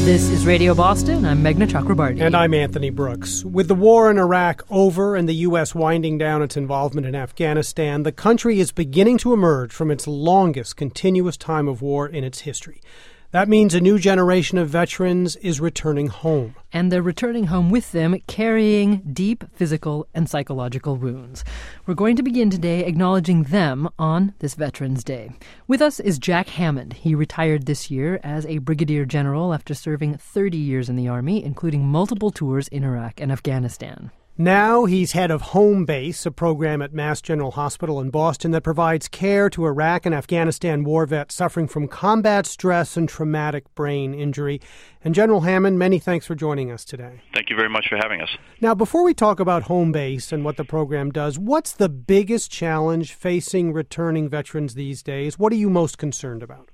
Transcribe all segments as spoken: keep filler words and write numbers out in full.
This is Radio Boston. I'm Meghna Chakrabarty. And I'm Anthony Brooks. With the war in Iraq over and the U S winding down its involvement in Afghanistan, the country is beginning to emerge from its longest continuous time of war in its history. That means a new generation of veterans is returning home. And they're returning home with them, carrying deep physical and psychological wounds. We're going to begin today acknowledging them on this Veterans Day. With us is Jack Hammond. He retired this year as a brigadier general after serving thirty years in the Army, including multiple tours in Iraq and Afghanistan. Now he's head of Home Base, a program at Mass General Hospital in Boston that provides care to Iraq and Afghanistan war vets suffering from combat stress and traumatic brain injury. And General Hammond, many thanks for joining us today. Thank you very much for having us. Now, before we talk about Home Base and what the program does, what's the biggest challenge facing returning veterans these days? What are you most concerned about?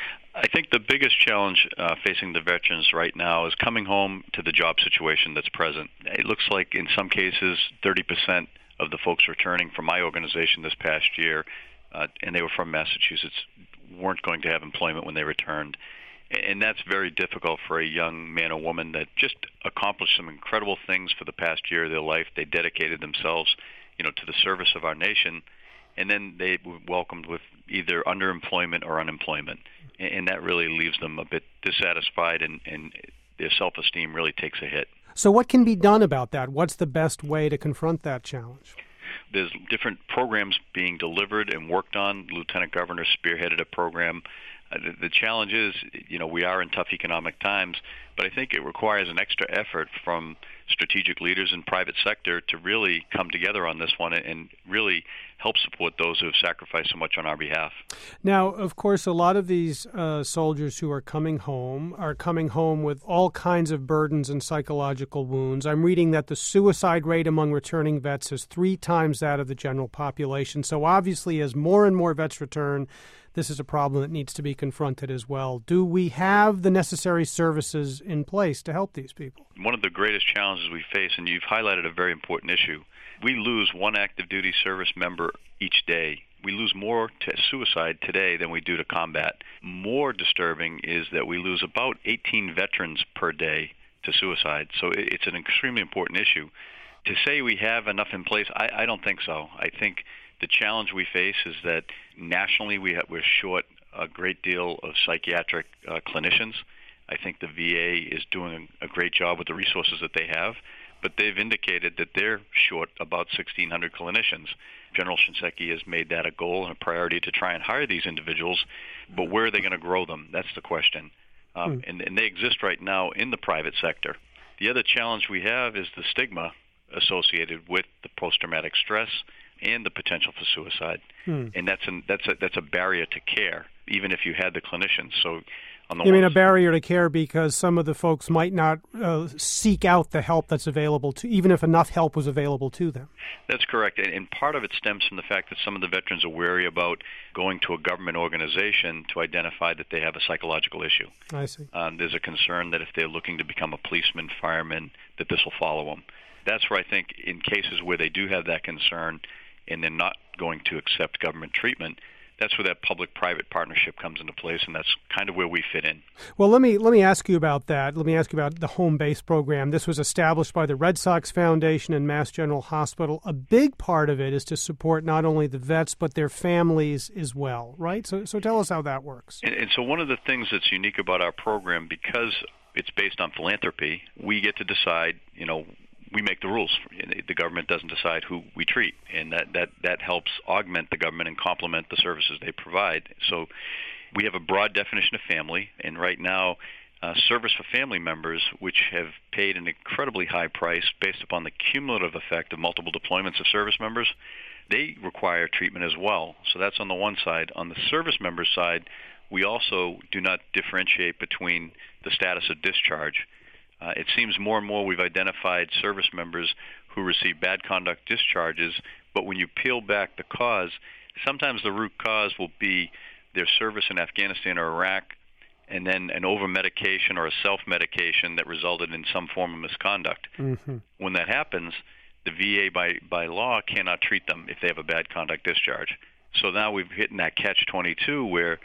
I think the biggest challenge uh, facing the veterans right now is coming home to the job situation that's present. It looks like in some cases thirty percent of the folks returning from my organization this past year, uh, and they were from Massachusetts, weren't going to have employment when they returned. And that's very difficult for a young man or woman that just accomplished some incredible things for the past year of their life. They dedicated themselves, you know, to the service of our nation, and then they were welcomed with either underemployment or unemployment. And that really leaves them a bit dissatisfied, and, and their self-esteem really takes a hit. So what can be done about that? What's the best way to confront that challenge? There's different programs being delivered and worked on. Lieutenant Governor spearheaded a program. Uh, the, the challenge is, you know, we are in tough economic times, but I think it requires an extra effort from strategic leaders in private sector to really come together on this one and really help support those who have sacrificed so much on our behalf. Now, of course, a lot of these uh, soldiers who are coming home are coming home with all kinds of burdens and psychological wounds. I'm reading that the suicide rate among returning vets is three times that of the general population. So obviously, as more and more vets return, this is a problem that needs to be confronted as well. Do we have the necessary services in place to help these people? One of the greatest challenges we face, and you've highlighted a very important issue, we lose one active duty service member each day. We lose more to suicide today than we do to combat. More disturbing is that we lose about eighteen veterans per day to suicide. So it's an extremely important issue. To say we have enough in place, I, I don't think so. I think the challenge we face is that nationally we have, we're short a great deal of psychiatric uh, clinicians. I think the V A is doing a great job with the resources that they have, but they've indicated that they're short about sixteen hundred clinicians. General Shinseki has made that a goal and a priority to try and hire these individuals, but where are they going to grow them? That's the question. Um, mm. and, and they exist right now in the private sector. The other challenge we have is the stigma associated with the post-traumatic stress and the potential for suicide. Hmm. And that's an, that's a that's a barrier to care, even if you had the clinicians. So, on the you mean a barrier to care because some of the folks might not uh, seek out the help that's available to, even if enough help was available to them. That's correct, and, and part of it stems from the fact that some of the veterans are wary about going to a government organization to identify that they have a psychological issue. I see. Um, there's a concern that if they're looking to become a policeman, fireman, that this will follow them. That's where I think in cases where they do have that concern, and they're not going to accept government treatment, that's where that public-private partnership comes into place, and that's kind of where we fit in. Well, let me let me ask you about that. Let me ask you about the Home Base program. This was established by the Red Sox Foundation and Mass General Hospital. A big part of it is to support not only the vets, but their families as well, right? So, so tell us how that works. And, and so one of the things that's unique about our program, because it's based on philanthropy, we get to decide, you know, we make the rules. The government doesn't decide who we treat, and that, that, that helps augment the government and complement the services they provide. So we have a broad definition of family, and right now uh, service for family members, which have paid an incredibly high price based upon the cumulative effect of multiple deployments of service members, they require treatment as well. So that's on the one side. On the service member side, we also do not differentiate between the status of discharge. Uh, it seems more and more we've identified service members who receive bad conduct discharges, but when you peel back the cause, sometimes the root cause will be their service in Afghanistan or Iraq, and then an over-medication or a self-medication that resulted in some form of misconduct. Mm-hmm. When that happens, the V A by, by law cannot treat them if they have a bad conduct discharge. So now we've hit in that catch twenty-two where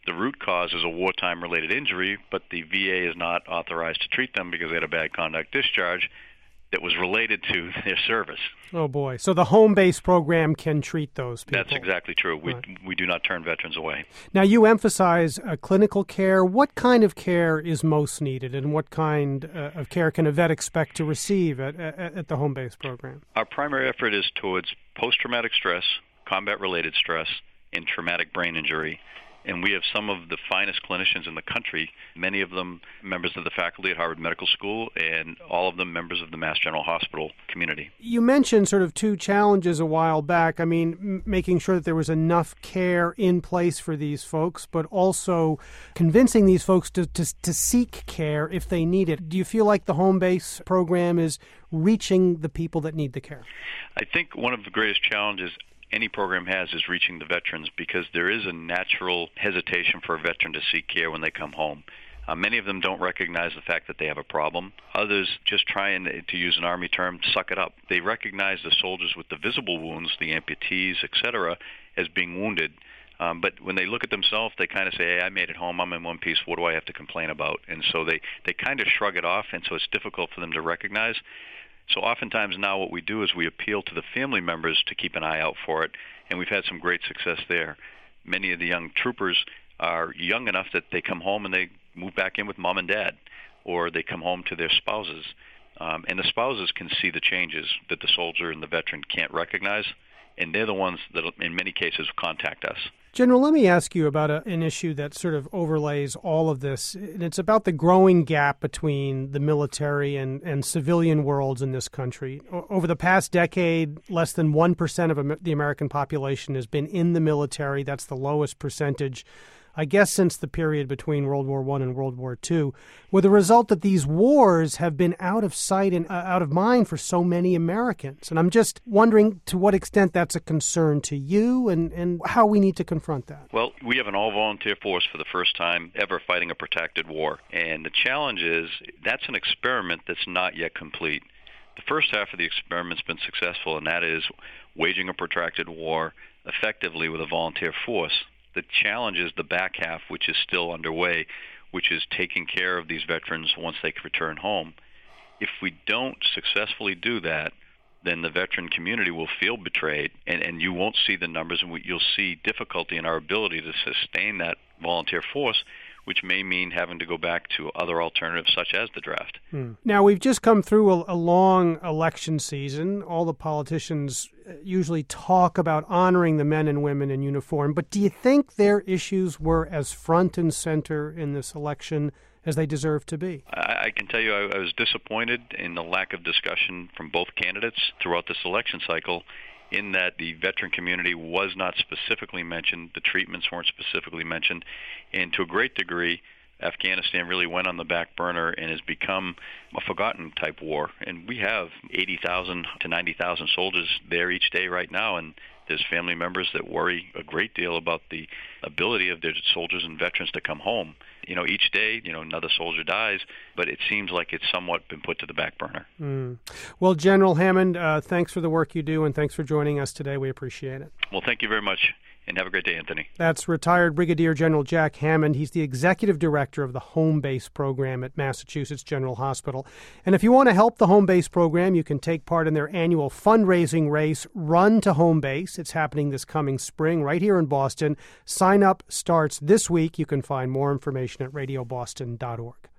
the root cause is a wartime-related injury, but the V A is not authorized to treat them because they had a bad conduct discharge that was related to their service. Oh, boy. So the home base program can treat those people. That's exactly true. We Right. we do not turn veterans away. Now, you emphasize uh, clinical care. What kind of care is most needed, and what kind uh, of care can a vet expect to receive at, at, at the home base program? Our primary effort is towards post-traumatic stress, combat-related stress, and traumatic brain injury. And we have some of the finest clinicians in the country, many of them members of the faculty at Harvard Medical School, and all of them members of the Mass General Hospital community. You mentioned sort of two challenges a while back. I mean, m- making sure that there was enough care in place for these folks, but also convincing these folks to, to, to seek care if they need it. Do you feel like the home base program is reaching the people that need the care? I think one of the greatest challenges any program has is reaching the veterans, because there is a natural hesitation for a veteran to seek care when they come home. Uh, many of them don't recognize the fact that they have a problem. Others just try and, to use an Army term, suck it up. They recognize the soldiers with the visible wounds, the amputees, et cetera, as being wounded. Um, but when they look at themselves, they kind of say, hey, I made it home, I'm in one piece, what do I have to complain about? And so they, they kind of shrug it off, and so it's difficult for them to recognize. So oftentimes now what we do is we appeal to the family members to keep an eye out for it, and we've had some great success there. Many of the young troopers are young enough that they come home and they move back in with mom and dad, or they come home to their spouses. Um, and the spouses can see the changes that the soldier and the veteran can't recognize, and they're the ones that in many cases contact us. General, let me ask you about a, an issue that sort of overlays all of this, and it's about the growing gap between the military and, and civilian worlds in this country. O- over the past decade, less than one percent of Amer- the American population has been in the military. That's the lowest percentage, I guess, since the period between World War One and World War Two, with the result that these wars have been out of sight and uh, out of mind for so many Americans. And I'm just wondering to what extent that's a concern to you, and, and how we need to confront that. Well, we have an all-volunteer force for the first time ever fighting a protracted war. And the challenge is that's an experiment that's not yet complete. The first half of the experiment's been successful, and that is waging a protracted war effectively with a volunteer force. The challenge is the back half, which is still underway, which is taking care of these veterans once they return home. If we don't successfully do that, then the veteran community will feel betrayed, and, and you won't see the numbers, and we, you'll see difficulty in our ability to sustain that volunteer force, which may mean having to go back to other alternatives such as the draft. Hmm. Now, we've just come through a, a long election season. All the politicians usually talk about honoring the men and women in uniform, but do you think their issues were as front and center in this election as they deserve to be? I, I can tell you I, I was disappointed in the lack of discussion from both candidates throughout this election cycle, in that the veteran community was not specifically mentioned, the treatments weren't specifically mentioned, and to a great degree, Afghanistan really went on the back burner and has become a forgotten type war. And we have eighty thousand to ninety thousand soldiers there each day right now, and there's family members that worry a great deal about the ability of their soldiers and veterans to come home. You know, each day, you know, another soldier dies, but it seems like it's somewhat been put to the back burner. Mm. Well, General Hammond, uh, thanks for the work you do, and thanks for joining us today. We appreciate it. Well, thank you very much, and have a great day, Anthony. That's retired Brigadier General Jack Hammond. He's the executive director of the Home Base Program at Massachusetts General Hospital. And if you want to help the Home Base Program, you can take part in their annual fundraising race, Run to Home Base. It's happening this coming spring right here in Boston. Sign up starts this week. You can find more information at radio boston dot org.